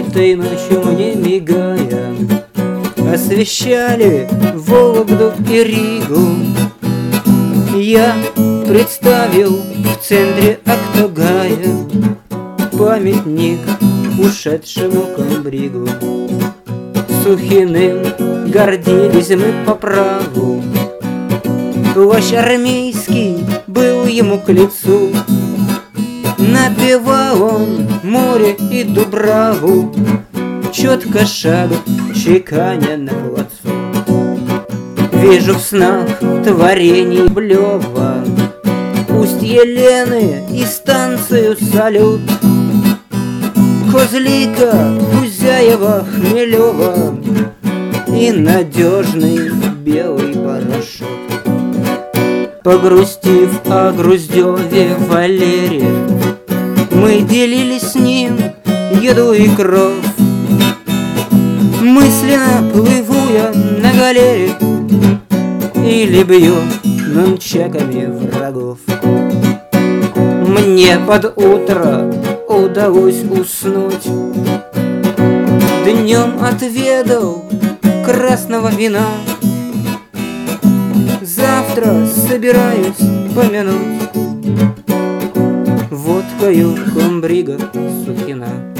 этой ночью мне мигая освещали Вологду и Ригу. Я представил в центре Актогая памятник ушедшему комбригу. Сухиным гордились мы по праву, плащ армейский был ему к лицу. Напевал он море и Дубраву, четко шаг чеканя на плацу. Вижу в снах творений Блёва, усть Елены и станцию Салют, Козлика, Кузяева, Хмелева и надежный белый парашют. Погрустив о Груздеве Валере, мы делили с ним еду и кровь. Мысленно плыву я на галере или бью нунчаками врагов. Мне под утро удалось уснуть, днем отведал красного вина. Завтра собираюсь помянуть водкою комбрига Сухина.